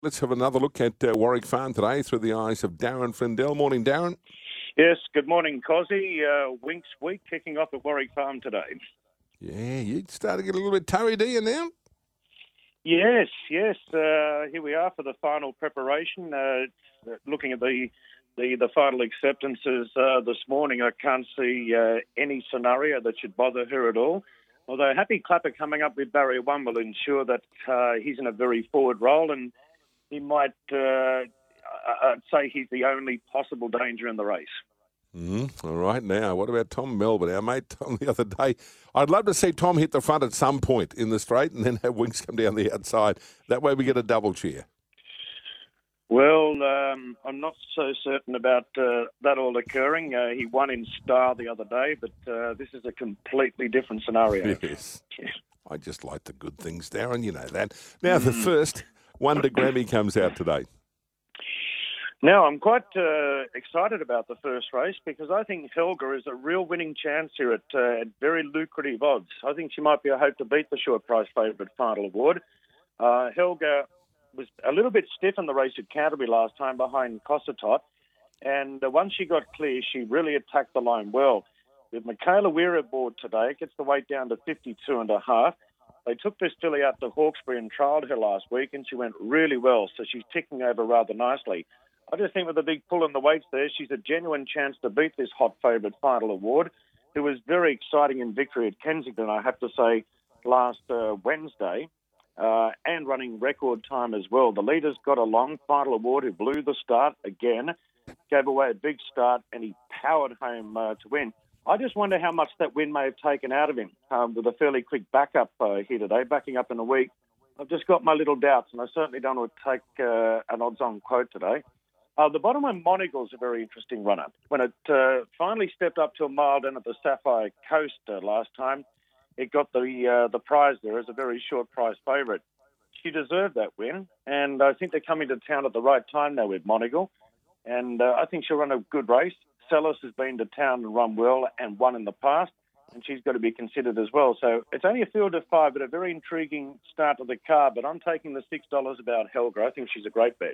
Let's have another look at Warwick Farm today through the eyes of Darren Flindell. Morning, Darren. Yes, good morning, Cozzy. Winks week kicking off at Warwick Farm today. Yeah, you starting to get a little bit toey, do you now? Yes. Here we are for the final preparation. Looking at the final acceptances this morning, I can't see any scenario that should bother her at all. Although Happy Clapper coming up with barrier 1 will ensure that he's in a very forward role, and he might I'd say he's the only possible danger in the race. All right, now, what about Tom Melbourne, our mate Tom the other day? I'd love to see Tom hit the front at some point in the straight and then have Winks come down the outside. That way we get a double cheer. Well, I'm not so certain about that all occurring. He won in style the other day, but this is a completely different scenario. Yes. I just like the good things, Darren, you know that. Now, the first Wonder Grammy comes out today. Now, I'm quite excited about the first race because I think Helga is a real winning chance here at very lucrative odds. I think she might be a hope to beat the short price favourite Final Award. Helga was a little bit stiff in the race at Canterbury last time behind Cossatot, and once she got clear, she really attacked the line well. With Michaela Weir aboard today, it gets the weight down to 52.5. They took this filly out to Hawkesbury and trialled her last week, and she went really well, so she's ticking over rather nicely. I just think with the big pull in the weights there, she's a genuine chance to beat this hot favourite Final Award, who was very exciting in victory at Kensington, I have to say, last Wednesday, and running record time as well. The leader's got a long Final Award who blew the start again, gave away a big start, and he powered home to win. I just wonder how much that win may have taken out of him with a fairly quick backup here today, backing up in a week. I've just got my little doubts, and I certainly don't want to take an odds-on quote today. The bottom one, Monigle's a very interesting runner. When it finally stepped up to a mile down at the Sapphire Coast last time, it got the prize there as a very short price favourite. She deserved that win, and I think they're coming to town at the right time now with Monigle, and I think she'll run a good race. Celis has been to town and run well and won in the past, and she's got to be considered as well. So it's only a field of 5, but a very intriguing start to the card. But I'm taking the $6 about Helga. I think she's a great bet.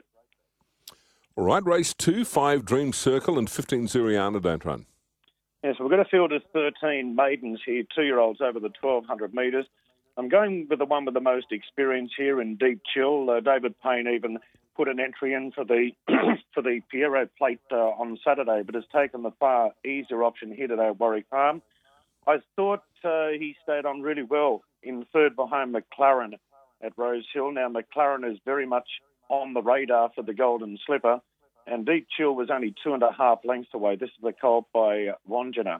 All right, race 2, 5 Dream Circle and 15 Zuriana don't run. Yeah, so we've got a field of 13 maidens here, 2-year-olds over the 1,200 metres. I'm going with the one with the most experience here in Deep Chill. David Payne even put an entry in for the for the Pierrot Plate on Saturday, but has taken the far easier option here today at Warwick Farm. I thought he stayed on really well in third behind McLaren at Rose Hill. Now, McLaren is very much on the radar for the Golden Slipper, and Deep Chill was only 2.5 lengths away. This is the colt by Wanjana.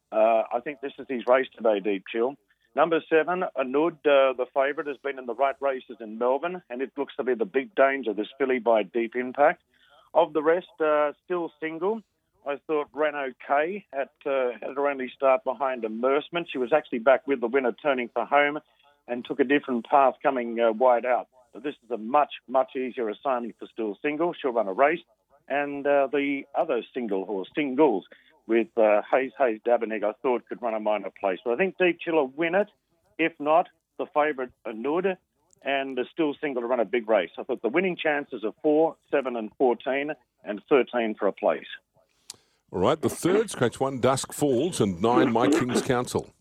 I think this is his race today, Deep Chill. Number 7, Anud, the favourite, has been in the right races in Melbourne, and it looks to be the big danger, this filly by Deep Impact. Of the rest, still single. I thought Renault K had her only start behind Immersement. She was actually back with the winner turning for home and took a different path coming wide out. So this is a much, much easier assignment for still single. She'll run a race. And the other singles with Hayes Dabeneg, I thought could run a minor place. But I think Deep Chill will win it. If not, the favourite Anud and the still single to run a big race. I thought the winning chances are 4, 7 and 14 and 13 for a place. All right, the third, scratch 1, Dusk Falls, and 9, My King's Counsel.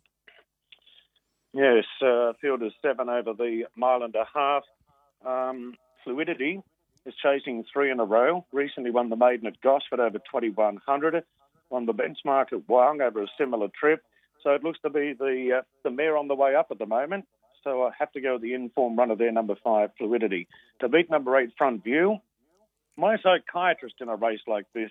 Yes, field is 7 over the 1.5 miles. Fluidity is chasing 3 in a row. Recently won the maiden at Gosford over 2,100. Won the benchmark at Wyong over a similar trip. So it looks to be the mare on the way up at the moment. So I have to go with the informed runner there, number 5, Fluidity. To beat number 8, Front View. My psychiatrist in a race like this,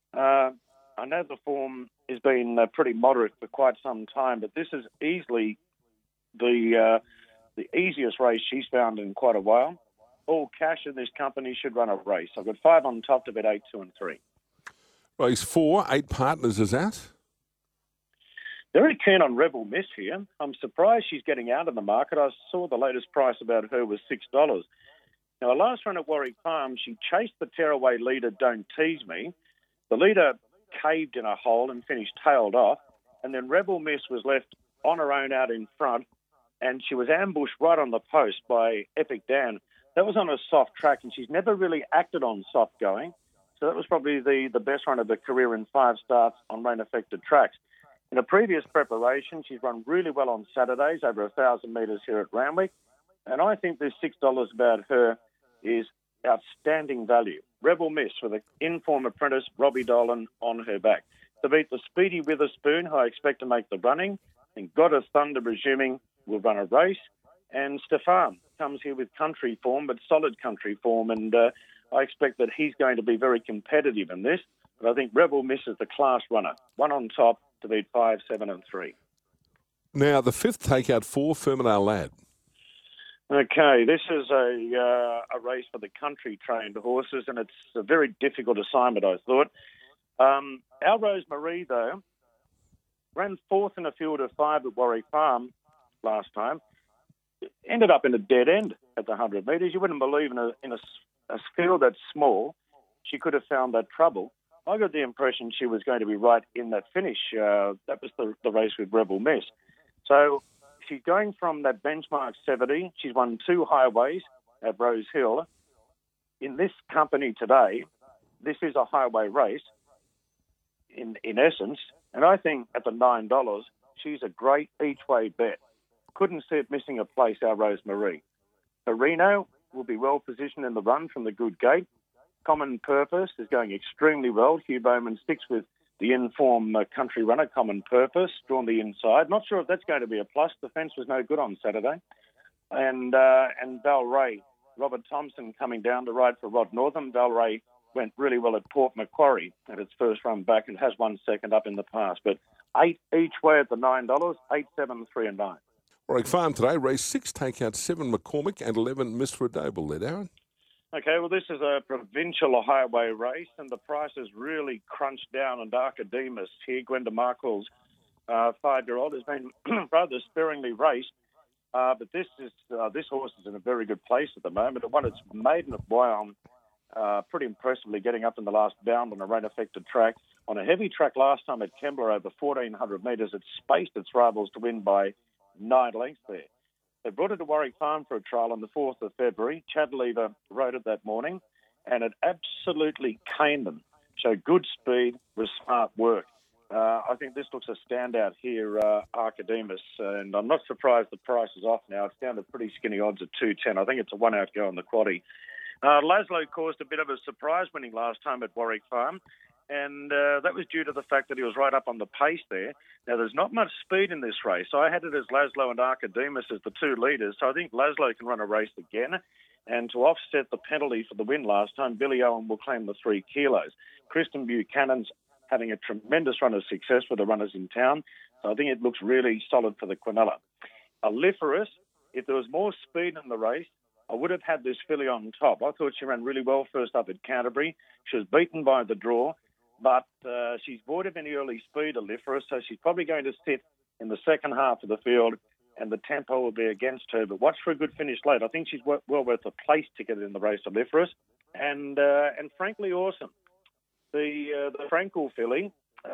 I know the form has been pretty moderate for quite some time, but this is easily the easiest race she's found in quite a while. All cash in this company should run a race. I've got 5 on top to bet 8, 2 and 3. Race 4, 8 Partners is out. Very keen on Rebel Miss here. I'm surprised she's getting out of the market. I saw the latest price about her was $6. Now, her last run at Warwick Farm, she chased the tearaway leader, Don't Tease Me. The leader caved in a hole and finished tailed off. And then Rebel Miss was left on her own out in front, and she was ambushed right on the post by Epic Dan. That was on a soft track, and she's never really acted on soft going. So that was probably the best run of her career in 5 starts on rain-affected tracks. In a previous preparation, she's run really well on Saturdays, over 1,000 metres here at Randwick. And I think this $6 about her is outstanding value. Rebel Miss with an in-form apprentice, Robbie Dolan, on her back. To beat the speedy Witherspoon, who I expect to make the running, and God of Thunder, presuming, will run a race. And Stefan comes here with country form, but solid country form, and I expect that he's going to be very competitive in this. But I think Rebel Miss is the class runner. One on top to beat 5, 7 and 3. Now, the 5th takeout for Fermanagh Lad. Okay, this is a race for the country-trained horses, and it's a very difficult assignment, I thought. Our Rosemary, though, ran 4th in a field of 5 at Warwick Farm last time. Ended up in a dead end at the 100 metres. You wouldn't believe in a field that's small, she could have found that trouble. I got the impression she was going to be right in that finish. That was the race with Rebel Miss. So she's going from that benchmark 70. She's won 2 highways at Rose Hill. In this company today, this is a highway race in essence. And I think at the $9, she's a great each-way bet. Couldn't see it missing a place, our Rosemary. Perino will be well positioned in the run from the good gate. Common Purpose is going extremely well. Hugh Bowman sticks with the in-form country runner, Common Purpose, drawn the inside. Not sure if that's going to be a plus. The fence was no good on Saturday. And Valray, Robert Thompson coming down to ride for Rod Northam. Valray went really well at Port Macquarie at its first run back and has won second up in the past. But 8 each way at the $9, 8, 7, 3 and 9. Warwick Farm today, race 6, takeout 7 McCormick and 11 Miss Redable led, Aaron. Okay, well, this is a provincial highway race, and the price is really crunched down on Archidemus here. Gwenda Markle's 5-year-old has been rather sparingly raced, but this horse is in a very good place at the moment. It won its maiden at Wyong pretty impressively, getting up in the last bound on a rain-affected track. On a heavy track last time at Kembla over 1,400 metres, it spaced its rivals to win by 9 lengths there. They brought it to Warwick Farm for a trial on the 4th of February. Chad Lever rode it that morning, and it absolutely caned them. Showed good speed with smart work. I think this looks a standout here, Archidemus, and I'm not surprised the price is off now. It's down to pretty skinny odds at 2.10. I think it's a 1-out go on the quaddie. Laszlo caused a bit of a surprise winning last time at Warwick Farm, and that was due to the fact that he was right up on the pace there. Now, there's not much speed in this race. I had it as Laszlo and Archidemus as the 2 leaders, so I think Laszlo can run a race again. And to offset the penalty for the win last time, Billy Owen will claim the 3 kilos. Kristen Buchanan's having a tremendous run of success with the runners in town, so I think it looks really solid for the Quinella. Aliferous, if there was more speed in the race, I would have had this filly on top. I thought she ran really well first up at Canterbury. She was beaten by the draw, but she's void of any early speed, Aliferous, so she's probably going to sit in the second half of the field, and the tempo will be against her. But watch for a good finish late. I think she's well worth a place ticket in the race, Aliferous. And frankly, awesome. The Frankel filly,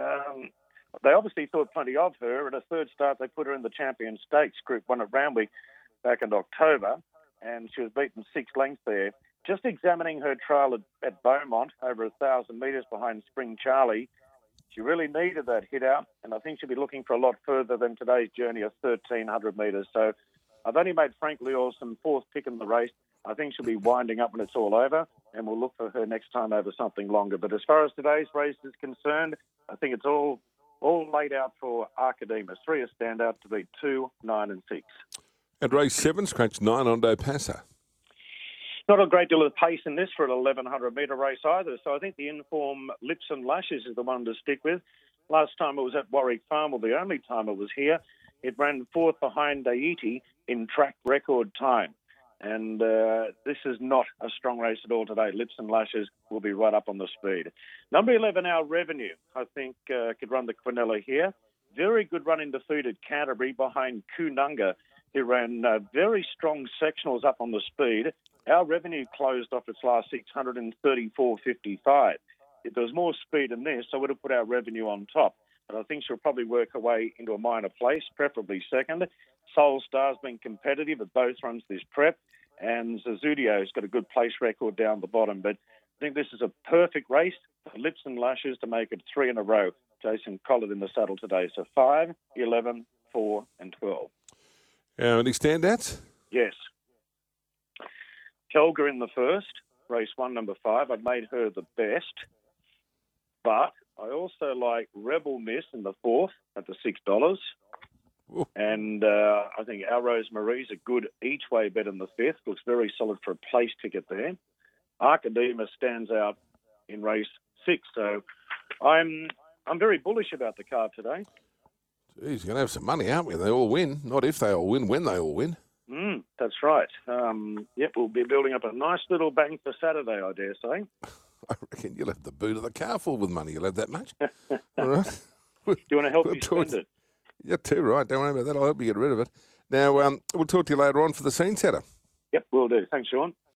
they obviously thought plenty of her. At a third start, they put her in the Champion Stakes Group 1 at Randwick back in October, and she was beaten 6 lengths there. Just examining her trial at Beaumont, over 1,000 metres behind Spring Charlie, she really needed that hit out, and I think she'll be looking for a lot further than today's journey of 1,300 metres. So I've only made Frankly Awesome 4th pick in the race. I think she'll be winding up when it's all over, and we'll look for her next time over something longer. But as far as today's race is concerned, I think it's all laid out for Archidemus. 3 a standout to beat 2, 9 and 6. At race 7, scratch 9 on Dopasa. Not a great deal of pace in this for an 1,100-metre race either, so I think the in-form Lips and Lashes is the one to stick with. Last time it was at Warwick Farm, or the only time it was here, it ran 4th behind Daiti in track record time. And this is not a strong race at all today. Lips and Lashes will be right up on the speed. Number 11, Our Revenue, I think could run the Quinella here. Very good run in defeat at Canterbury behind Kununga, who ran very strong sectionals up on the speed. Our Revenue closed off its last 634.55. If there was more speed in this, I would have put Our Revenue on top. But I think she'll probably work her way into a minor place, preferably second. Soul Star's been competitive at both runs this prep. and Zazudio's got a good place record down the bottom. But I think this is a perfect race for Lips and Lushes to make it 3 in a row. Jason Collett in the saddle today. So 5, 11, 4 and 12. Any standouts? Yes. Helga in the first, race 1, number 5. I've made her the best. But I also like Rebel Miss in the 4th at the $6. Ooh. And I think Our Rose Marie's a good each-way bet in the 5th. Looks very solid for a place ticket there. Archidema stands out in race 6. So I'm very bullish about the card today. Geez, you're going to have some money, aren't we? They all win. Not if they all win, when they all win. That's right. We'll be building up a nice little bank for Saturday, I dare say. I reckon you'll have the boot of the car full with money. You'll have that much. All right. Do you want to help me spend it? You're too right. Don't worry about that. I'll help you get rid of it. Now, we'll talk to you later on for the scene setter. Yep, will do. Thanks, Sean.